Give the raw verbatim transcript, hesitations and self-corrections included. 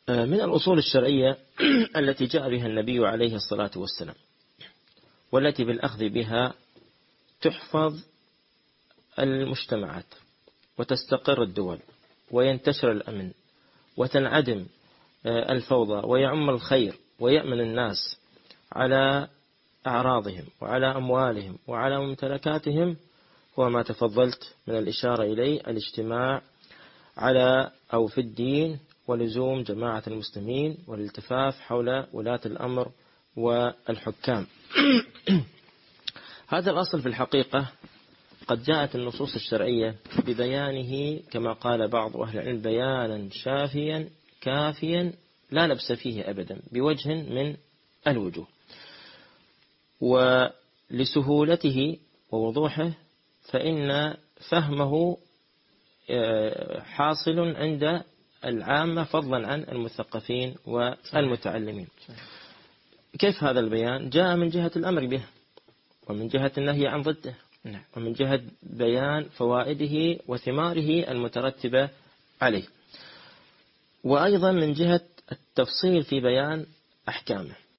من الأصول الشرعية التي جاء بها النبي عليه الصلاة والسلام، والتي بالأخذ بها تحفظ المجتمعات وتستقر الدول وينتشر الأمن وتنعدم الفوضى ويعم الخير ويأمن الناس على أعراضهم وعلى أموالهم وعلى ممتلكاتهم، هو ما تفضلت من الإشارة إليه: الاجتماع على أو في الدين ولزوم جماعة المسلمين والالتفاف حول ولاة الأمر والحكام. هذا الأصل في الحقيقة قد جاءت النصوص الشرعية ببيانه كما قال بعض أهل العلم بيانا شافيا كافيا لا لبس فيه أبدا بوجه من الوجوه، ولسهولته ووضوحه فإن فهمه حاصل عند العامة فضلا عن المثقفين والمتعلمين. كيف هذا البيان؟ جاء من جهة الأمر به، ومن جهة النهي عن ضده، ومن جهة بيان فوائده وثماره المترتبة عليه، وأيضا من جهة التفصيل في بيان أحكامه.